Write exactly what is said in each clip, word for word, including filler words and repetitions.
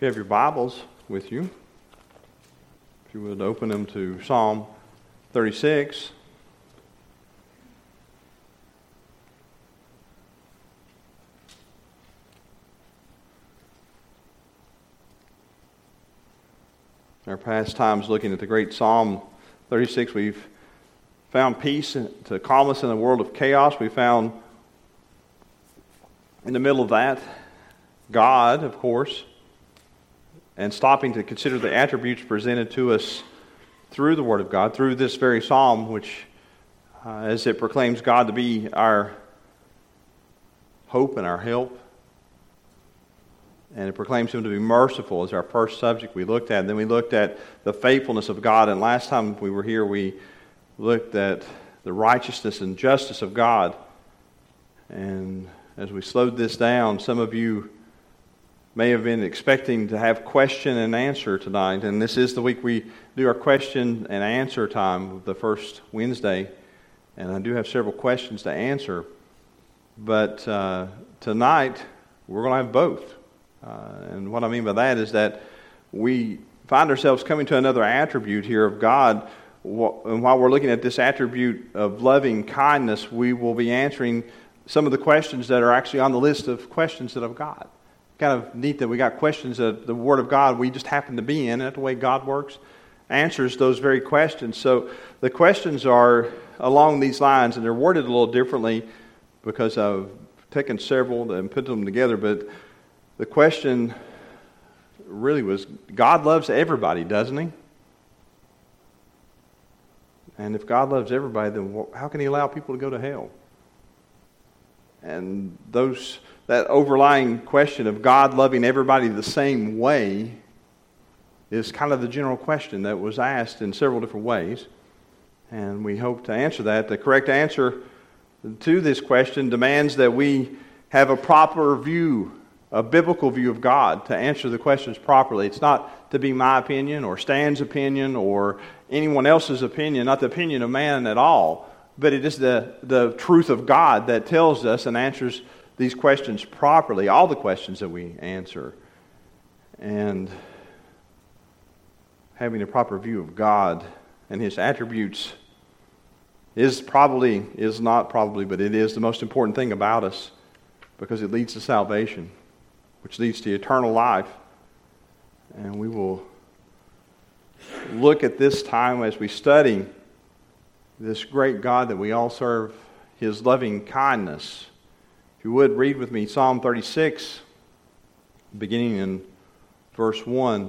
you have your Bibles with you, if you would open them to Psalm thirty-six. In our past times looking at the great Psalm thirty-six, we've found peace to calm us in a world of chaos. We found in the middle of that God, of course, and stopping to consider the attributes presented to us through the Word of God, through this very psalm, which, uh, as it proclaims God to be our hope and our help, and it proclaims Him to be merciful as our first subject we looked at. And then we looked at the faithfulness of God, and last time we were here we looked at the righteousness and justice of God. And as we slowed this down, some of you may have been expecting to have question and answer tonight, and this is the week we do our question and answer time, the first Wednesday, and I do have several questions to answer, but uh, tonight we're going to have both, uh, and what I mean by that is that we find ourselves coming to another attribute here of God, and while we're looking at this attribute of loving kindness, we will be answering some of the questions that are actually on the list of questions that I've got. Kind of neat that we got questions that the Word of God we just happen to be in, and that's the way God works, answers those very questions. So the questions are along these lines, and they're worded a little differently because I've taken several and put them together, but the question really was, God loves everybody, doesn't He? And if God loves everybody, then how can He allow people to go to hell? And those that overlying question of God loving everybody the same way is kind of the general question that was asked in several different ways. And we hope to answer that. The correct answer to this question demands that we have a proper view, a biblical view of God to answer the questions properly. It's not to be my opinion or Stan's opinion or anyone else's opinion, not the opinion of man at all, but it is the, the truth of God that tells us and answers these questions properly, all the questions that we answer. And having a proper view of God and His attributes is probably, is not probably, but it is the most important thing about us because it leads to salvation, which leads to eternal life. And we will look at this time as we study this great God that we all serve, His loving kindness. If you would, read with me Psalm thirty-six, beginning in verse one.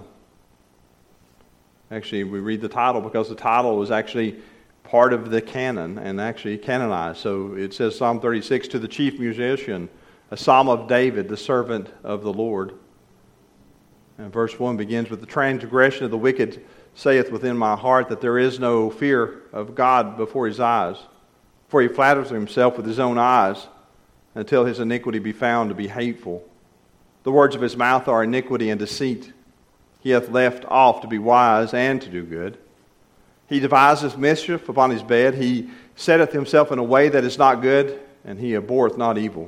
Actually, we read the title because the title was actually part of the canon and actually canonized. So it says Psalm thirty-six, to the chief musician, a psalm of David, the servant of the Lord. And verse one begins with, the transgression of the wicked saith within my heart that there is no fear of God before his eyes. For he flatters himself with his own eyes until his iniquity be found to be hateful. The words of his mouth are iniquity and deceit. He hath left off to be wise and to do good. He deviseth mischief upon his bed. He setteth himself in a way that is not good, and he abhorreth not evil.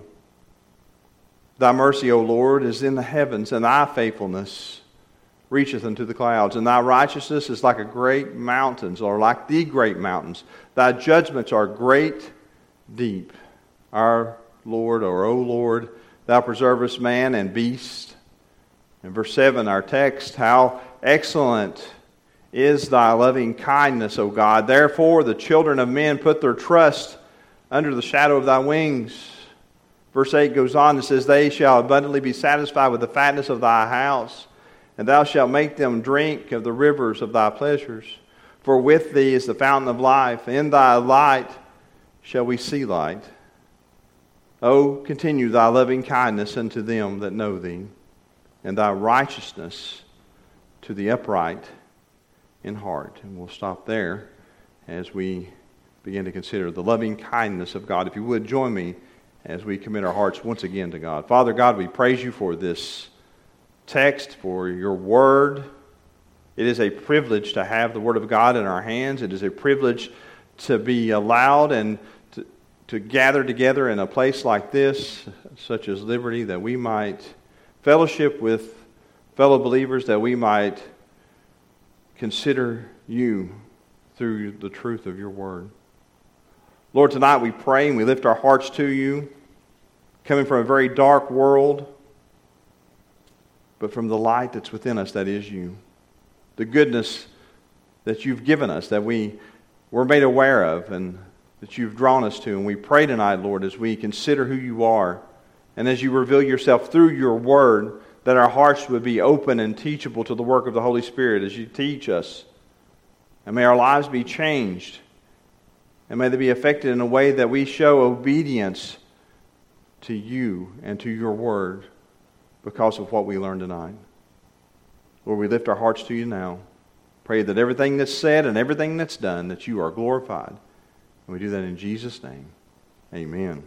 Thy mercy, O Lord, is in the heavens, and thy faithfulness reacheth unto the clouds. And thy righteousness is like a great mountains, or like the great mountains. Thy judgments are great, deep. Our Lord, or O Lord, thou preservest man and beast. In verse seven, our text, how excellent is thy loving kindness, O God. Therefore the children of men put their trust under the shadow of thy wings. Verse eight goes on and says, they shall abundantly be satisfied with the fatness of thy house, and thou shalt make them drink of the rivers of thy pleasures. For with thee is the fountain of life. In thy light shall we see light. O continue thy loving kindness unto them that know thee, and thy righteousness to the upright in heart. And we'll stop there as we begin to consider the loving kindness of God. If you would, join me as we commit our hearts once again to God. Father God, we praise you for this text, for your word. It is a privilege to have the Word of God in our hands. It is a privilege to be allowed and to, to gather together in a place like this, such as Liberty, that we might fellowship with fellow believers, that we might consider you through the truth of your word. Lord, tonight we pray and we lift our hearts to you, coming from a very dark world, but from the light that's within us, that is you. The goodness that you've given us, that we were made aware of, and that you've drawn us to. And we pray tonight, Lord, as we consider who you are, and as you reveal yourself through your word, that our hearts would be open and teachable to the work of the Holy Spirit as you teach us. And may our lives be changed. And may they be affected in a way that we show obedience to you and to your word because of what we learned tonight. Lord, we lift our hearts to you now. Pray that everything that's said and everything that's done, that you are glorified. And we do that in Jesus' name. Amen.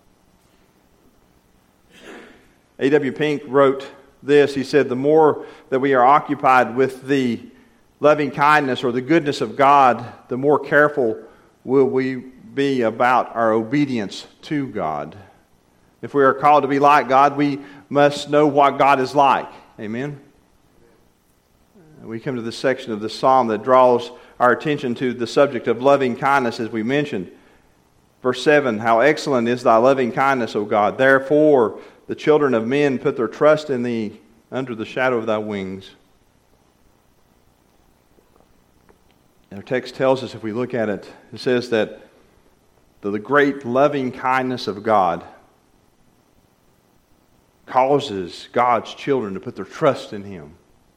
A W Pink wrote this. He said, the more that we are occupied with the loving kindness or the goodness of God, the more careful will we be about our obedience to God. If we are called to be like God, we must know what God is like. Amen? We come to this section of the psalm that draws our attention to the subject of loving kindness, as we mentioned. Verse seven, how excellent is thy loving kindness, O God. Therefore, the children of men put their trust in thee under the shadow of thy wings. Our text tells us, if we look at it, it says that the great loving kindness of God causes God's children to put their trust in Him.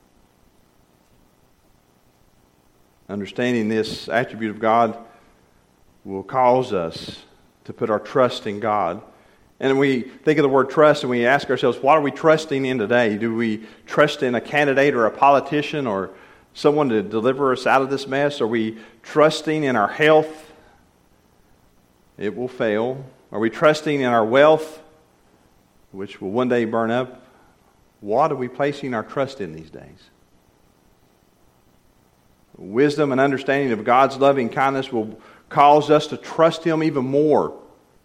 Understanding this attribute of God will cause us to put our trust in God. And we think of the word trust and we ask ourselves, what are we trusting in today? Do we trust in a candidate or a politician or someone to deliver us out of this mess? Are we trusting in our health? It will fail. Are we trusting in our wealth, which will one day burn up? What are we placing our trust in these days? Wisdom and understanding of God's loving kindness will cause us to trust Him even more.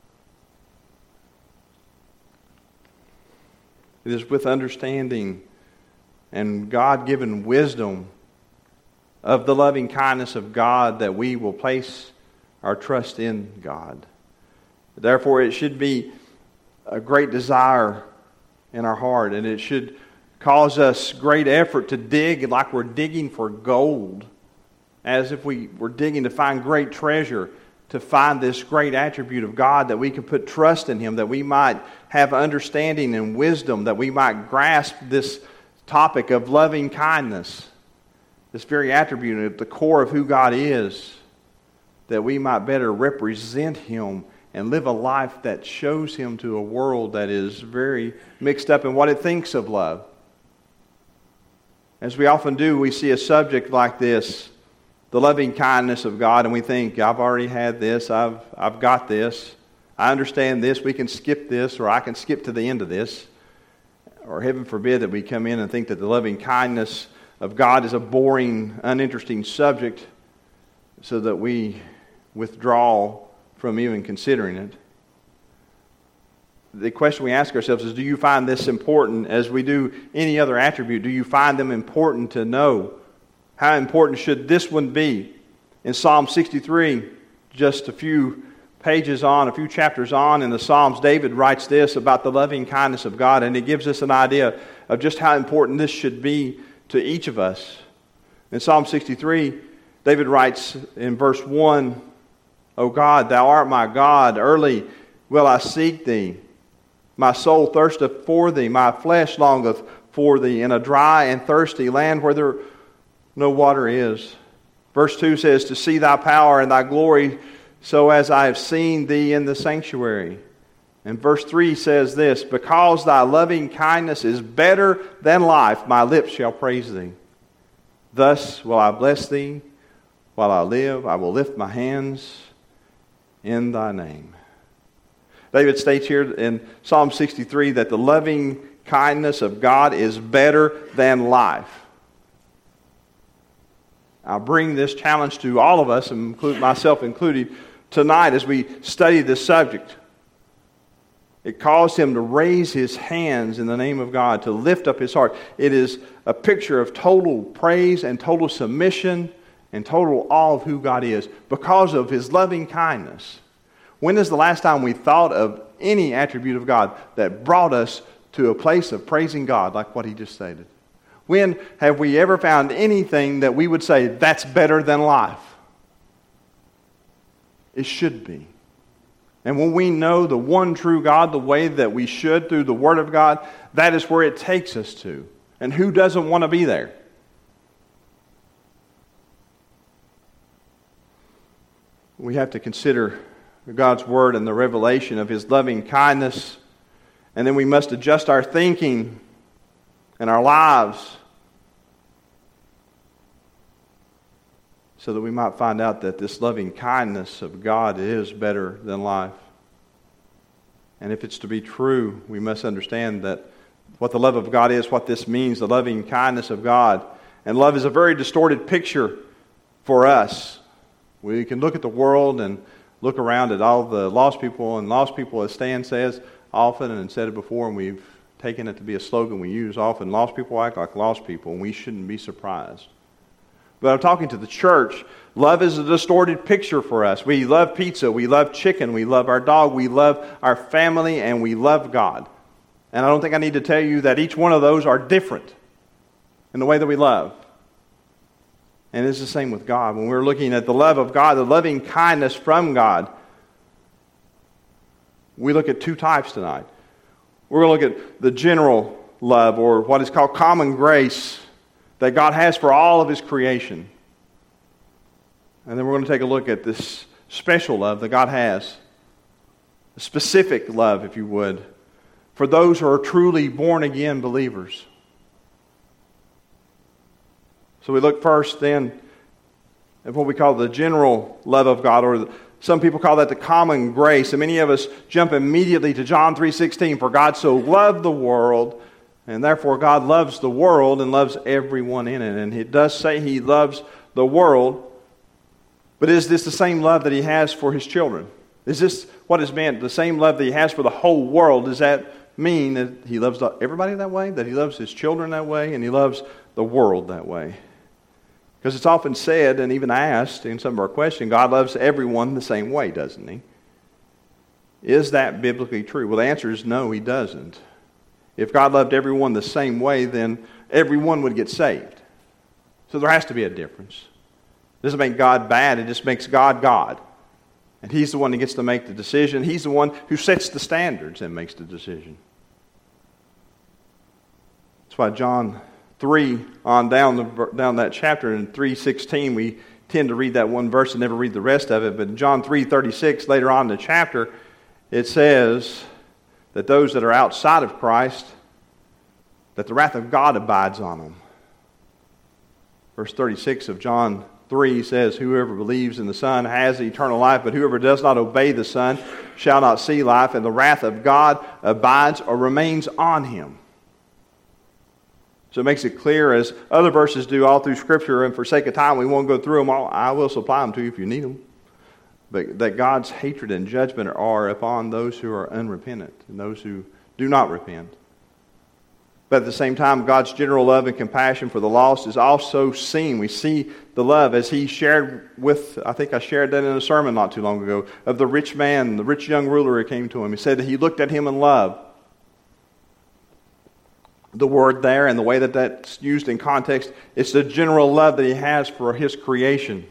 It is with understanding and God-given wisdom of the loving kindness of God that we will place our trust in God. Therefore, it should be a great desire in our heart, and it should cause us great effort to dig like we're digging for gold, as if we were digging to find great treasure, to find this great attribute of God, that we can put trust in Him, that we might have understanding and wisdom, that we might grasp this topic of loving kindness, this very attribute at the core of who God is, that we might better represent Him and live a life that shows Him to a world that is very mixed up in what it thinks of love. As we often do, we see a subject like this, the loving kindness of God, and we think, I've already had this, I've I've got this, I understand this, we can skip this, or I can skip to the end of this. Or heaven forbid that we come in and think that the loving kindness of God is a boring, uninteresting subject, so that we withdraw from even considering it. The question we ask ourselves is, do you find this important as we do any other attribute? Do you find them important to know? How important should this one be? In Psalm sixty-three, just a few pages on, a few chapters on in the Psalms, David writes this about the loving kindness of God, and it gives us an idea of just how important this should be to each of us. In Psalm sixty-three, David writes in verse one, O God, Thou art my God, early will I seek Thee. My soul thirsteth for Thee, my flesh longeth for Thee, in a dry and thirsty land where there no water is. Verse two says, to see Thy power and Thy glory, so as I have seen Thee in the sanctuary. And verse three says this, because Thy loving kindness is better than life, my lips shall praise Thee. Thus will I bless Thee while I live. I will lift my hands in Thy name. David states here in Psalm sixty-three that the loving kindness of God is better than life. I bring this challenge to all of us, and include myself included, tonight as we study this subject. It caused him to raise his hands in the name of God, to lift up his heart. It is a picture of total praise and total submission and total awe of who God is because of his loving kindness. When is the last time we thought of any attribute of God that brought us to a place of praising God like what he just stated? When have we ever found anything that we would say, that's better than life? It should be. And when we know the one true God the way that we should through the Word of God, that is where it takes us to. And who doesn't want to be there? We have to consider God's Word and the revelation of His loving kindness. And then we must adjust our thinking and our lives so that we might find out that this loving kindness of God is better than life. And if it's to be true, we must understand that what the love of God is, what this means, the loving kindness of God. And love is a very distorted picture for us. We can look at the world and look around at all the lost people, and lost people, as Stan says often and said it before, and we've taken it to be a slogan we use often, lost people act like lost people, and we shouldn't be surprised. But I'm talking to the church. Love is a distorted picture for us. We love pizza, we love chicken, we love our dog, we love our family, and we love God. And I don't think I need to tell you that each one of those are different in the way that we love. And it's the same with God. When we're looking at the love of God, the loving kindness from God, we look at two types tonight. We're going to look at the general love, or what is called common grace, that God has for all of His creation. And then we're going to take a look at this special love that God has, a specific love, if you would, for those who are truly born-again believers. So we look first then at what we call the general love of God, or some people call that the common grace. And many of us jump immediately to John three sixteen, for God so loved the world, and therefore God loves the world and loves everyone in it. And it does say He loves the world, but is this the same love that He has for His children? Is this what is meant, the same love that He has for the whole world? Does that mean that He loves everybody that way? That He loves His children that way? And He loves the world that way? Because it's often said and even asked in some of our questions, God loves everyone the same way, doesn't He? Is that biblically true? Well, the answer is no, He doesn't. If God loved everyone the same way, then everyone would get saved. So there has to be a difference. It doesn't make God bad, it just makes God God. And He's the one that gets to make the decision. He's the one who sets the standards and makes the decision. That's why John three on down the, down that chapter in three sixteen, we tend to read that one verse and never read the rest of it. But in John three thirty-six, later on in the chapter, it says that those that are outside of Christ, that the wrath of God abides on them. Verse thirty-six of John three says, whoever believes in the Son has eternal life, but whoever does not obey the Son shall not see life, and the wrath of God abides or remains on him. So it makes it clear, as other verses do all through Scripture, and for sake of time we won't go through them all. I will supply them to you if you need them. But that God's hatred and judgment are upon those who are unrepentant and those who do not repent. But at the same time, God's general love and compassion for the lost is also seen. We see the love as He shared with, I think I shared that in a sermon not too long ago, of the rich man, the rich young ruler who came to Him. He said that He looked at him in love. The word there and the way that that's used in context, it's the general love that He has for His creation.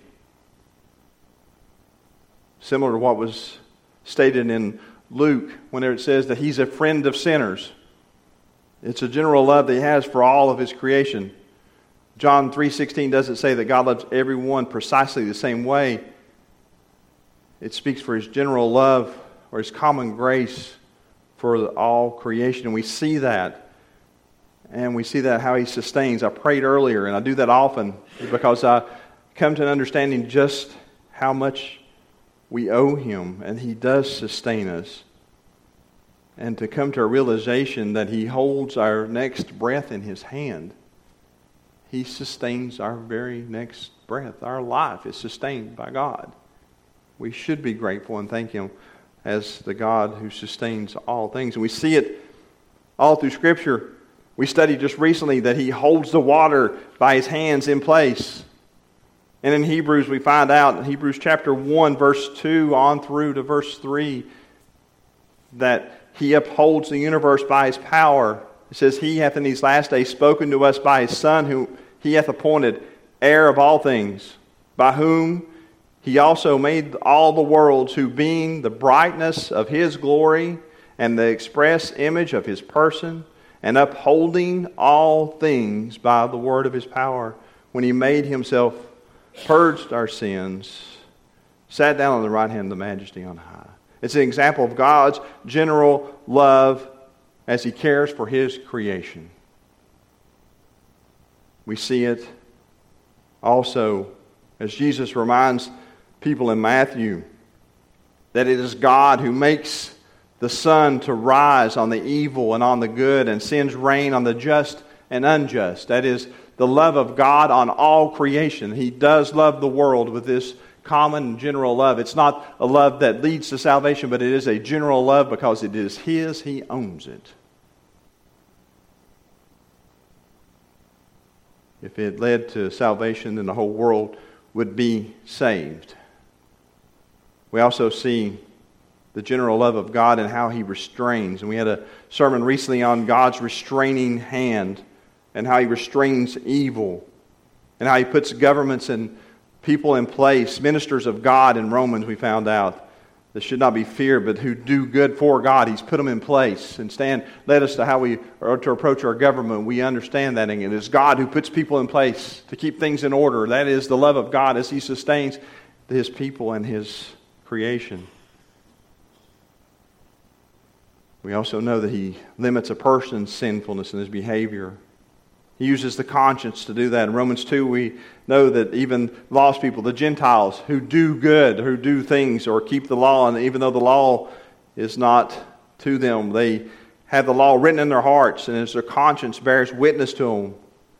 Similar to what was stated in Luke, when it says that He's a friend of sinners. It's a general love that He has for all of His creation. John three sixteen doesn't say that God loves everyone precisely the same way. It speaks for His general love or His common grace for all creation. And we see that. And we see that how He sustains. I prayed earlier, and I do that often because I come to an understanding just how much we owe Him, and He does sustain us. And to come to a realization that He holds our next breath in His hand. He sustains our very next breath. Our life is sustained by God. We should be grateful and thank Him as the God who sustains all things. And we see it all through Scripture. We studied just recently that He holds the water by His hands in place. And in Hebrews we find out, in Hebrews chapter one, verse two on through to verse three, that He upholds the universe by His power. It says, He hath in these last days spoken to us by His Son, who He hath appointed heir of all things, by whom He also made all the worlds, who being the brightness of His glory and the express image of His person, and upholding all things by the word of His power, when He made Himself, purged our sins, sat down on the right hand of the Majesty on high. It's an example of God's general love as He cares for His creation. We see it also as Jesus reminds people in Matthew that it is God who makes the sun to rise on the evil and on the good, and sends rain on the just and unjust. That is the love of God on all creation. He does love the world with this common and general love. It's not a love that leads to salvation, but it is a general love because it is His. He owns it. If it led to salvation, then the whole world would be saved. We also see the general love of God and how He restrains. And we had a sermon recently on God's restraining hand and how He restrains evil and how He puts governments and people in place, ministers of God in Romans, we found out, that should not be feared, but who do good for God. He's put them in place. And Stan led us to how we are to approach our government. We understand that. And it is God who puts people in place to keep things in order. That is the love of God as He sustains His people and His creation. We also know that He limits a person's sinfulness in his behavior. He uses the conscience to do that. In Romans two, we know that even lost people, the Gentiles, who do good, who do things or keep the law, and even though the law is not to them, they have the law written in their hearts, and as their conscience bears witness to them,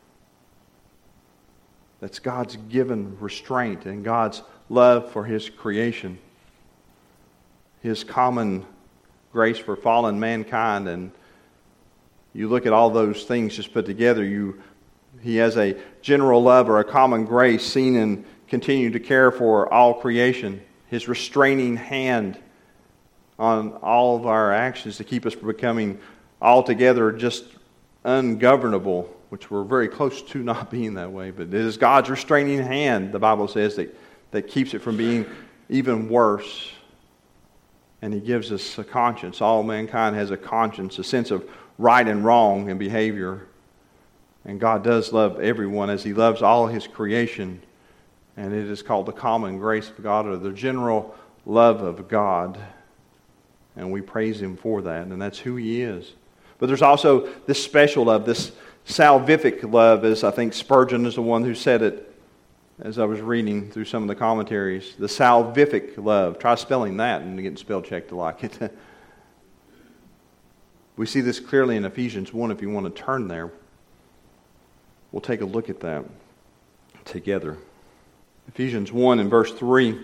that's God's given restraint and God's love for His creation. His common grace for fallen mankind. And you look at all those things just put together, you He has a general love or a common grace seen in continuing to care for all creation. His restraining hand on all of our actions to keep us from becoming altogether just ungovernable, which we're very close to not being that way. But it is God's restraining hand, the Bible says, that, that keeps it from being even worse. And He gives us a conscience. All mankind has a conscience, a sense of right and wrong in behavior. And God does love everyone as He loves all His creation. And it is called the common grace of God, or the general love of God. And we praise Him for that. And that's who He is. But there's also this special love, this salvific love, as I think Spurgeon is the one who said it as I was reading through some of the commentaries. The salvific love. Try spelling that and getting spell checked to like it. We see this clearly in Ephesians one if you want to turn there. We'll take a look at that together. Ephesians one and verse three.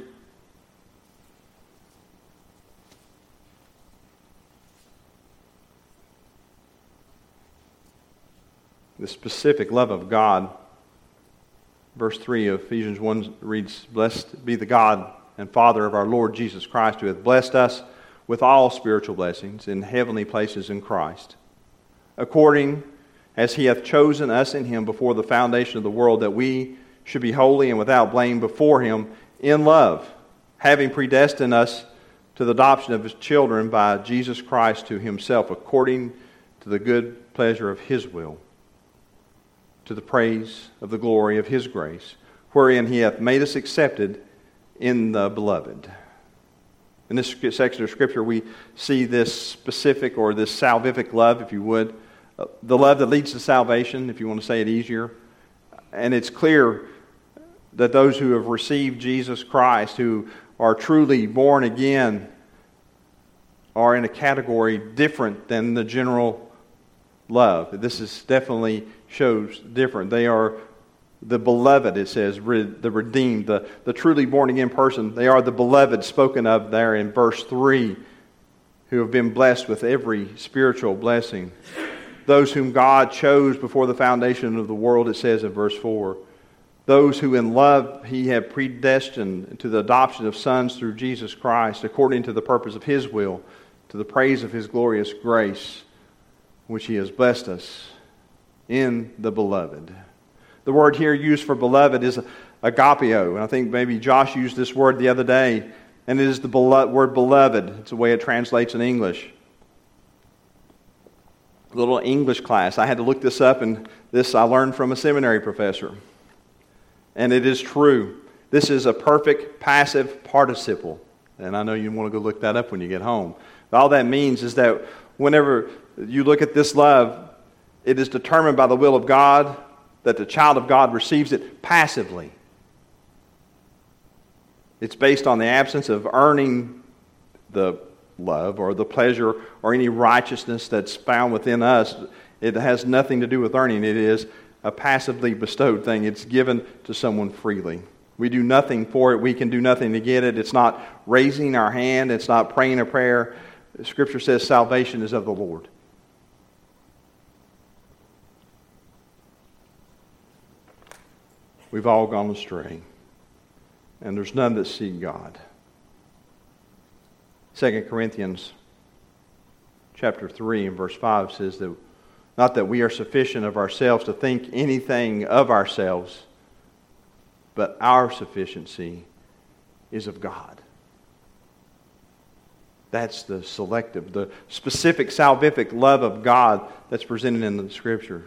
The specific love of God. Verse three of Ephesians one reads, Blessed be the God and Father of our Lord Jesus Christ, who hath blessed us with all spiritual blessings in heavenly places in Christ, according as He hath chosen us in Him before the foundation of the world, that we should be holy and without blame before Him in love, having predestined us to the adoption of His children by Jesus Christ to Himself, according to the good pleasure of His will, to the praise of the glory of His grace, wherein He hath made us accepted in the Beloved. In this section of Scripture, we see this specific, or this salvific love, if you would, uh, the love that leads to salvation, if you want to say it easier. And it's clear that those who have received Jesus Christ, who are truly born again, are in a category different than the general love. This is definitely shows different. They are the beloved, it says, the redeemed, the, the truly born again person. They are the beloved spoken of there in verse three who have been blessed with every spiritual blessing. Those whom God chose before the foundation of the world, it says in verse four. Those who in love He had predestined to the adoption of sons through Jesus Christ, according to the purpose of His will, to the praise of His glorious grace, which He has blessed us in the beloved. The word here used for beloved is agapeo, and I think maybe Josh used this word the other day, and it is the word beloved. It's the way it translates in English. A little English class. I had to look this up, and this I learned from a seminary professor. And it is true. This is a perfect passive participle. And I know you want to go look that up when you get home. But all that means is that whenever you look at this love, it is determined by the will of God that the child of God receives it passively. It's based on the absence of earning the love or the pleasure or any righteousness that's found within us. It has nothing to do with earning. It is a passively bestowed thing. It's given to someone freely. We do nothing for it. We can do nothing to get it. It's not raising our hand. It's not praying a prayer. Scripture says salvation is of the Lord. We've all gone astray, and there's none that seek God. Second Corinthians chapter three and verse five says that not that we are sufficient of ourselves to think anything of ourselves, but our sufficiency is of God. That's the selective, the specific salvific love of God that's presented in the Scripture.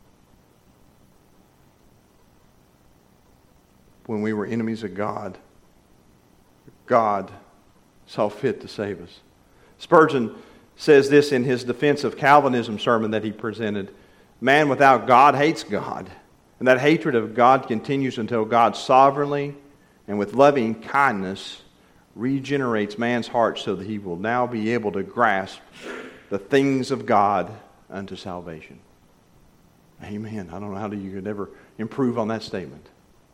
When we were enemies of God, God saw fit to save us. Spurgeon says this in his defense of Calvinism sermon that he presented. Man without God hates God. And that hatred of God continues until God sovereignly and with loving kindness regenerates man's heart so that he will now be able to grasp the things of God unto salvation. Amen. I don't know how you could ever improve on that statement.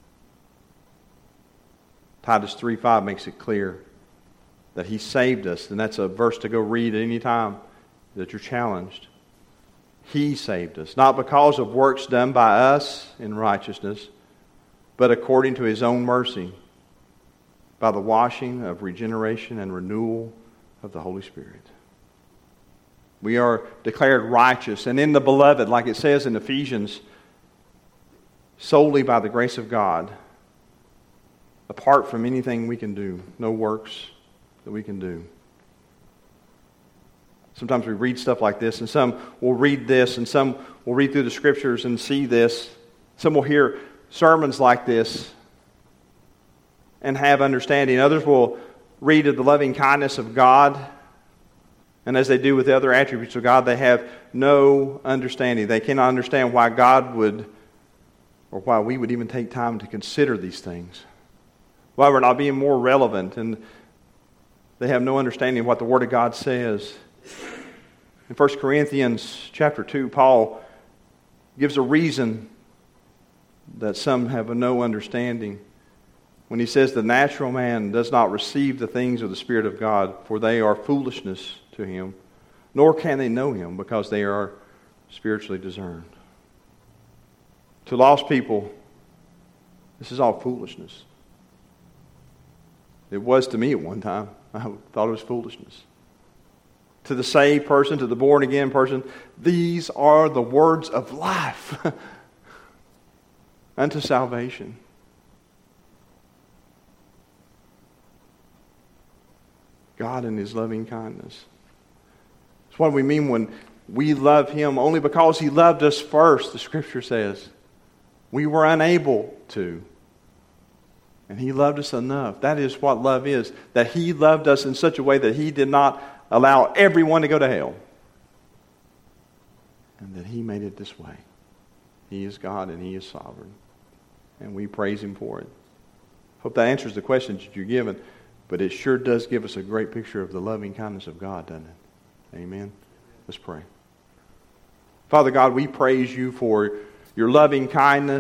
Titus three five makes it clear that He saved us. And that's a verse to go read at any time that you're challenged. He saved us, not because of works done by us in righteousness, but according to His own mercy, by the washing of regeneration and renewal of the Holy Spirit. We are declared righteous and in the beloved, like it says in Ephesians, solely by the grace of God, apart from anything we can do, no works that we can do. Sometimes we read stuff like this, and some will read this, and some will read through the Scriptures and see this. Some will hear sermons like this and have understanding. Others will read of the loving kindness of God, and as they do with the other attributes of God, they have no understanding. They cannot understand why God would, or why we would even take time to consider these things. Why we're not being more relevant, and they have no understanding of what the Word of God says. In First Corinthians chapter two, Paul gives a reason that some have no understanding when he says the natural man does not receive the things of the Spirit of God, for they are foolishness to him, nor can they know Him, because they are spiritually discerned. To lost people, this is all foolishness. It was to me at one time. I thought it was foolishness. To the saved person, to the born-again person, these are the words of life unto salvation. God in His loving kindness. That's what we mean when we love Him only because He loved us first, the Scripture says. We were unable to. And He loved us enough. That is what love is. That He loved us in such a way that He did not allow everyone to go to hell. And that He made it this way. He is God and He is sovereign. And we praise Him for it. Hope that answers the questions that you're given. But it sure does give us a great picture of the loving kindness of God, doesn't it? Amen. Let's pray. Father God, we praise You for Your loving kindness.